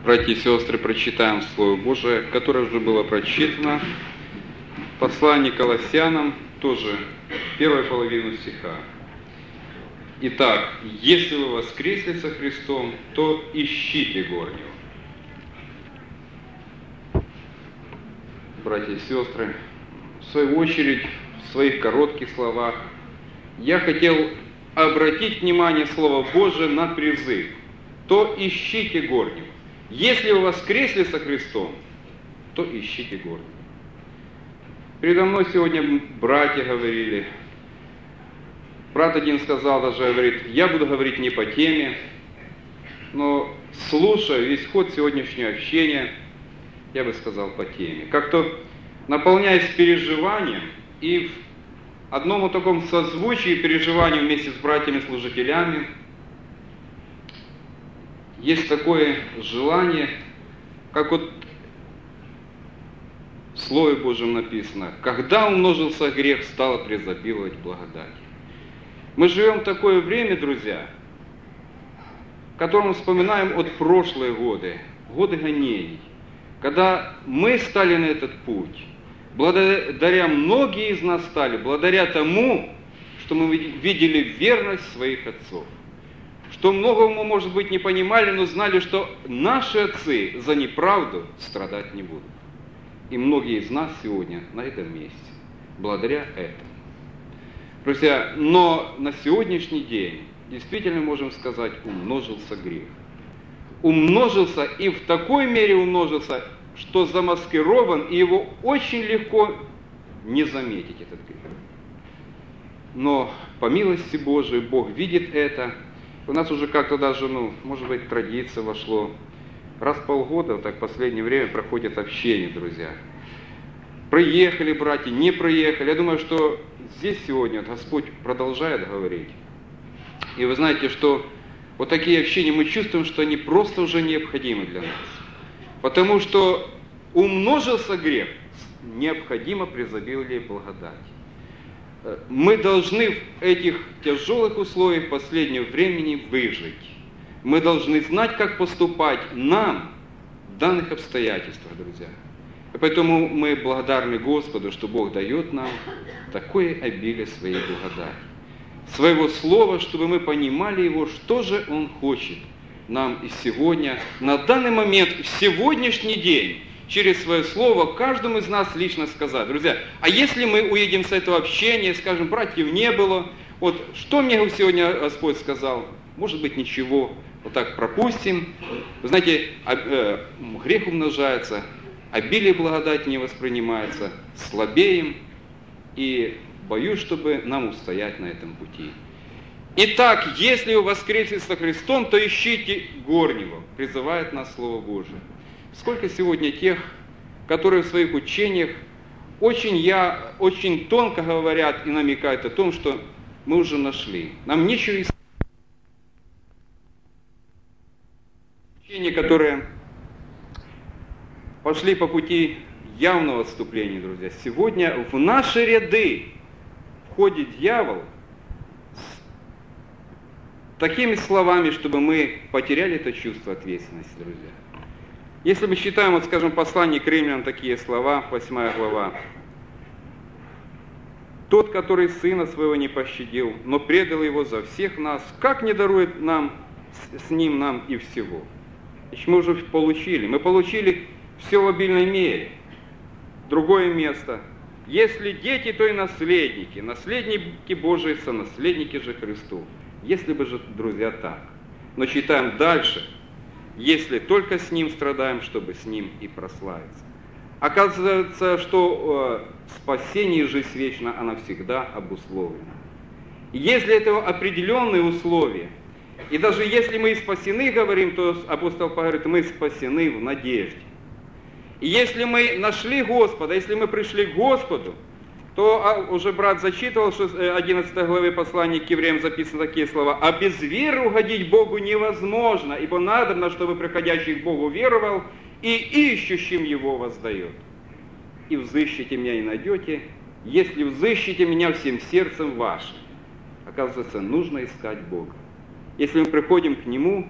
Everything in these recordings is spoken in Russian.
Братья и сестры, прочитаем Слово Божие, которое уже было прочитано. Послание Колоссянам, тоже первая половина стиха. Итак, если вы воскресли со Христом, то ищите горнего. Братья и сестры, в свою очередь, в своих коротких словах, я хотел обратить внимание Слова Божие на призыв. То ищите горнего. Если вы воскресли со Христом, то ищите горнего. Передо мной сегодня братья говорили. Брат один сказал, даже говорит, я буду говорить не по теме, но слушая весь ход сегодняшнего общения, я бы сказал по теме. Как-то наполняясь переживанием и в одном таком созвучии переживанием вместе с братьями-служителями, есть такое желание, как вот в Слове Божьем написано, когда умножился грех, стало преизобиловать благодать. Мы живем в такое время, друзья, в котором вспоминаем от прошлые годы, годы гонений, когда мы стали на этот путь, благодаря многие из нас стали, благодаря тому, что мы видели верность своих отцов, что многого мы, может быть, не понимали, но знали, что наши отцы за неправду страдать не будут. И многие из нас сегодня на этом месте, благодаря этому. Друзья, но на сегодняшний день, действительно можем сказать, умножился грех. Умножился и в такой мере умножился, что замаскирован, и его очень легко не заметить, этот грех. Но по милости Божией Бог видит это. У нас уже как-то даже, может быть, традиция вошло. Раз в полгода, вот так в последнее время проходит общение, друзья. Приехали братья, не приехали. Я думаю, что здесь сегодня Господь продолжает говорить. И вы знаете, что вот такие общения мы чувствуем, что они просто уже необходимы для нас. Потому что умножился грех, необходимо преизобилие благодати. Мы должны в этих тяжелых условиях последнего времени выжить. Мы должны знать, как поступать нам в данных обстоятельствах, друзья. И поэтому мы благодарны Господу, что Бог дает нам такое обилие своей благодати. Своего слова, чтобы мы понимали его, что же Он хочет нам и сегодня, на данный момент, в сегодняшний день, через свое слово каждому из нас лично сказать. Друзья, а если мы уедем с этого общения, скажем, братьев не было, вот что мне сегодня Господь сказал? Может быть, ничего. Вот так пропустим. Вы знаете, грех умножается, обилие благодати не воспринимается, слабеем, и боюсь, чтобы нам устоять на этом пути. Итак, если вы воскресли со Христом, то ищите горнего, призывает нас Слово Божие. Сколько сегодня тех, которые в своих учениях очень тонко говорят и намекают о том, что мы уже нашли. Нам нечего искать. Учения, которые пошли по пути явного отступления, друзья. Сегодня в наши ряды входит дьявол с такими словами, чтобы мы потеряли это чувство ответственности, друзья. Если мы считаем, вот скажем, послание к римлянам такие слова, 8 глава. «Тот, который сына своего не пощадил, но предал его за всех нас, как не дарует нам, с ним нам и всего?» Значит, мы уже получили. Мы получили все в обильной мере. Другое место. «Если дети, то и наследники, наследники Божии, сонаследники же Христу». Если бы же, друзья, так. Но читаем дальше. «Если только с Ним страдаем, чтобы с Ним и прославиться». Оказывается, что спасение и жизнь вечна, она всегда обусловлена. И если это определенные условия, и даже если мы и спасены, говорим, то апостол Павел говорит, мы спасены в надежде. И если мы нашли Господа, если мы пришли к Господу, то уже брат зачитывал, что в 11 главе послания к евреям записаны такие слова. «А без веры угодить Богу невозможно, ибо надобно, чтобы приходящий к Богу веровал, и ищущим Его воздает. И взыщите меня и найдете, если взыщите меня всем сердцем вашим». Оказывается, нужно искать Бога. Если мы приходим к Нему,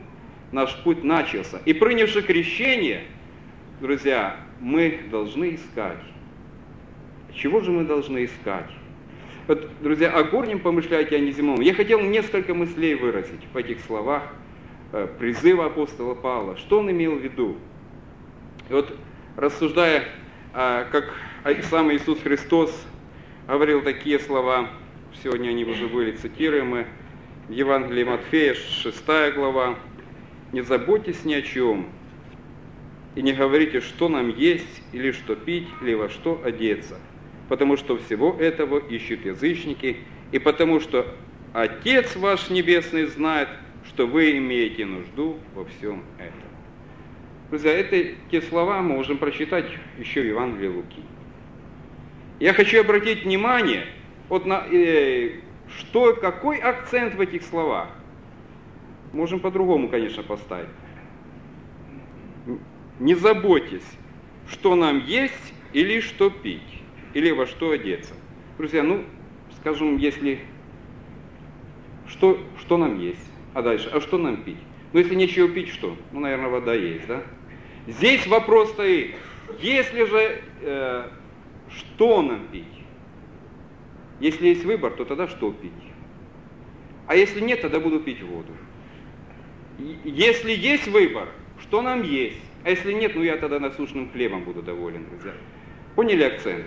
наш путь начался. И принявши крещение, друзья, мы должны искать. Чего же мы должны искать? Вот, друзья, о горнем помышляйте, а не земном. Я хотел несколько мыслей выразить в этих словах призыва апостола Павла. Что он имел в виду? И вот, рассуждая, как сам Иисус Христос говорил такие слова, сегодня они уже были цитируемы, в Евангелии Матфея, 6 глава, «Не заботьтесь ни о чем, и не говорите, что нам есть, или что пить, или во что одеться, потому что всего этого ищут язычники, и потому что Отец ваш Небесный знает, что вы имеете нужду во всем этом». Друзья, те слова мы можем прочитать еще в Евангелии Луки. Я хочу обратить внимание, какой акцент в этих словах. Можем по-другому, конечно, поставить. Не заботьтесь, что нам есть или что пить, или во что одеться. Друзья, скажем, если что нам есть, а дальше, а что нам пить? Если нечего пить, что? Наверное, вода есть, да? Здесь вопрос стоит, если же, что нам пить? Если есть выбор, то тогда что пить? А если нет, тогда буду пить воду. Если есть выбор, что нам есть? А если нет, я тогда насущным хлебом буду доволен, друзья. Поняли акцент?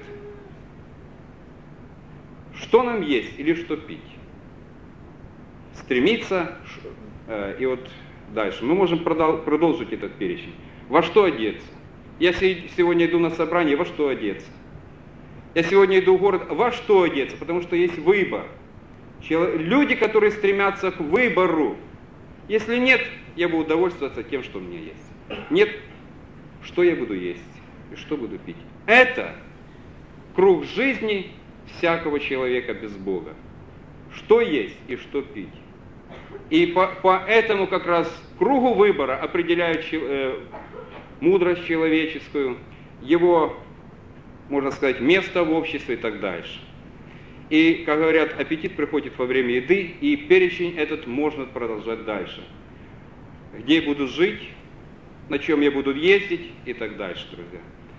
Что нам есть или что пить? Стремиться, и вот дальше. Мы можем продолжить этот перечень. Во что одеться? Я сегодня иду на собрание, во что одеться? Я сегодня иду в город, во что одеться? Потому что есть выбор. Люди, которые стремятся к выбору. Если нет, я буду довольствоваться тем, что у меня есть. Нет, что я буду есть и что буду пить. Это круг жизни всякого человека без Бога. Что есть и что пить. И по этому как раз кругу выбора определяют мудрость человеческую, его, можно сказать, место в обществе и так дальше. И, как говорят, аппетит приходит во время еды, и перечень этот можно продолжать дальше. Где я буду жить, на чем я буду ездить и так дальше, друзья.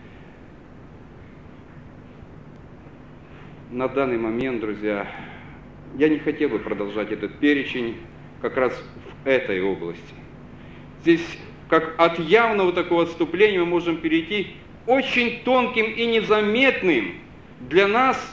На данный момент, друзья, я не хотел бы продолжать этот перечень как раз в этой области. Здесь, как от явного такого отступления, мы можем перейти очень тонким и незаметным для нас,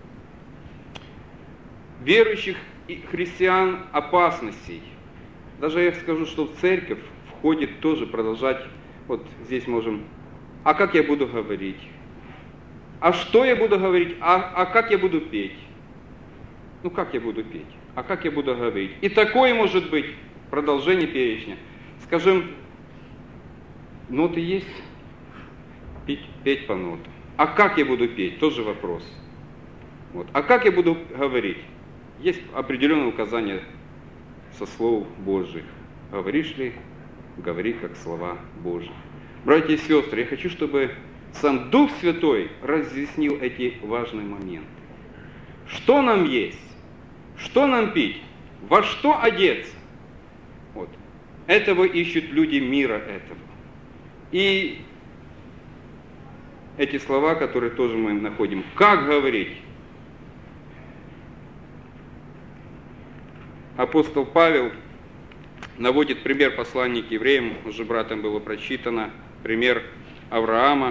верующих и христиан, опасностей. Даже я скажу, что в церковь входит тоже продолжать, вот здесь можем, а как я буду говорить? А что я буду говорить? А как я буду петь? Как я буду петь? А как я буду говорить? И такое может быть продолжение перечня. Скажем, ноты есть? Петь по нотам. А как я буду петь? Тоже вопрос. А как я буду говорить? Есть определенное указание со слов Божьих. Говоришь ли, говори как слова Божьи. Братья и сестры, я хочу, чтобы сам Дух Святой разъяснил эти важные моменты. Что нам есть? Что нам пить? Во что одеться? Этого ищут люди мира этого. И эти слова, которые тоже мы находим. Как говорить? Апостол Павел наводит пример послания к евреям, уже братом было прочитано, пример Авраама,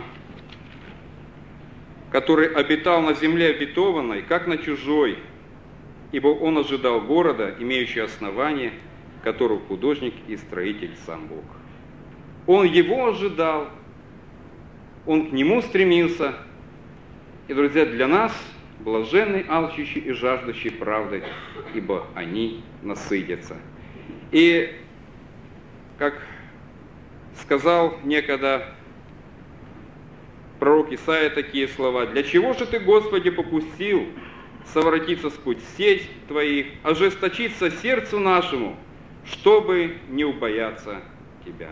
который обитал на земле обетованной, как на чужой, ибо он ожидал города, имеющего основание, которого художник и строитель сам Бог. Он его ожидал, он к нему стремился. И, друзья, для нас блаженны алчущие и жаждущие правды, ибо они насытятся. И, как сказал некогда пророк Исаия такие слова: «Для чего же ты, Господи, попустил совратиться с путь сеть твоих, ожесточиться сердцу нашему, чтобы не убояться тебя».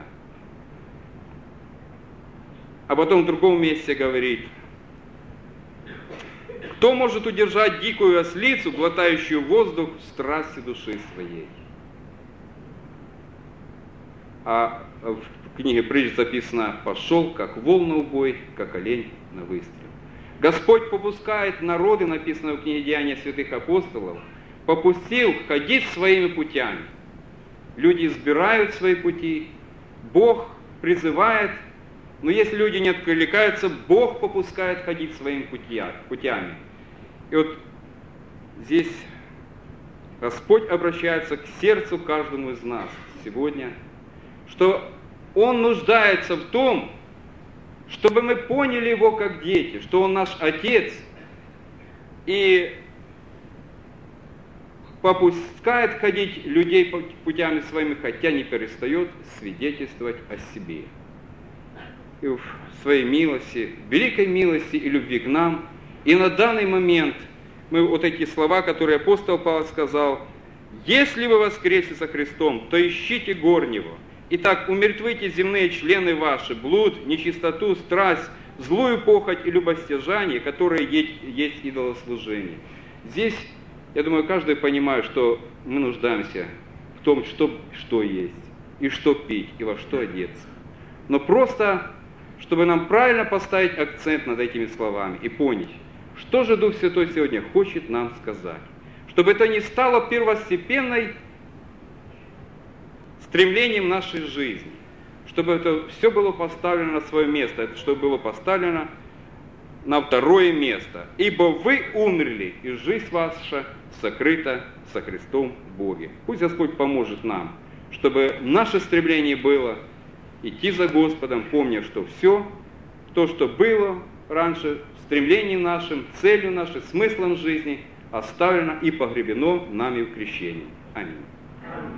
А потом в другом месте говорит: «Кто может удержать дикую ослицу, глотающую воздух в страсти души своей?» А в книге Притч записано: «Пошел, как вол на убой, как олень на выстрел». Господь попускает народы, написано в книге Деяния святых апостолов, попустил ходить своими путями. Люди избирают свои пути, Бог призывает, но если люди не откликаются, Бог попускает ходить своими путями. И вот здесь Господь обращается к сердцу каждому из нас сегодня, что Он нуждается в том, чтобы мы поняли Его как дети, что Он наш Отец, и попускает ходить людей путями своими, хотя не перестает свидетельствовать о себе. И в своей милости, великой милости и любви к нам, и на данный момент мы вот эти слова, которые апостол Павел сказал: «Если вы воскресли со Христом, то ищите горнего. Итак, умертвите земные члены ваши, блуд, нечистоту, страсть, злую похоть и любостяжание, которые есть идолослужение». Здесь, я думаю, каждый понимает, что мы нуждаемся в том, что есть, и что пить, и во что одеться. Но просто, чтобы нам правильно поставить акцент над этими словами и понять, что же Дух Святой сегодня хочет нам сказать. Чтобы это не стало первостепенной стремлением нашей жизни, чтобы это все было поставлено на свое место, чтобы было поставлено на второе место. «Ибо вы умерли, и жизнь ваша сокрыта со Христом в Боге». Пусть Господь поможет нам, чтобы наше стремление было идти за Господом, помня, что все то, что было раньше, стремлением нашим, целью нашей, смыслом жизни, оставлено и погребено нами в крещении. Аминь.